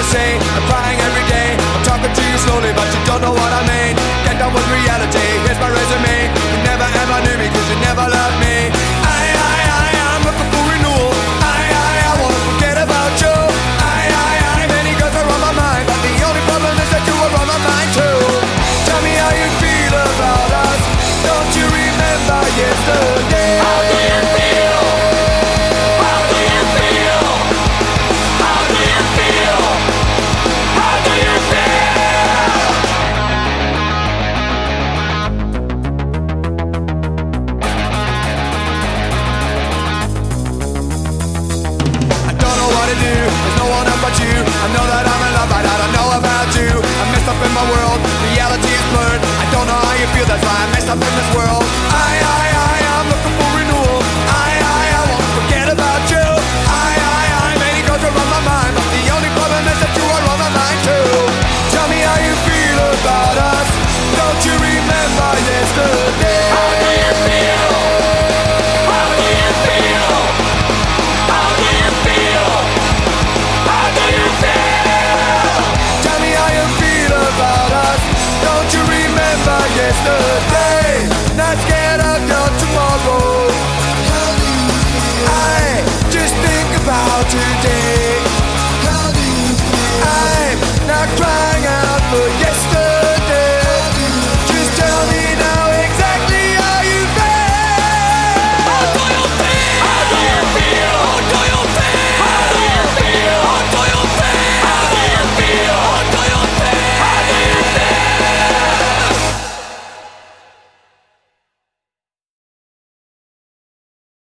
to say. I'm crying every day. I'm talking to you slowly, but you don't know what I mean. Get down with reality. Here's my resume. You never ever knew me 'cause you never loved me. I'm looking for renewal. I wanna forget about you. Many girls are on my mind, but the only problem is that you were on my mind too. Tell me how you feel about us. Don't you remember yesterday? How do you feel? How do you feel? How do you feel? How do you feel? I don't know what to do. There's no one else but you. I know that I'm in love, but I don't know about you. I'm messed up in my world. Reality is blurred. I don't know how you feel. That's why I'm messed up in this world. I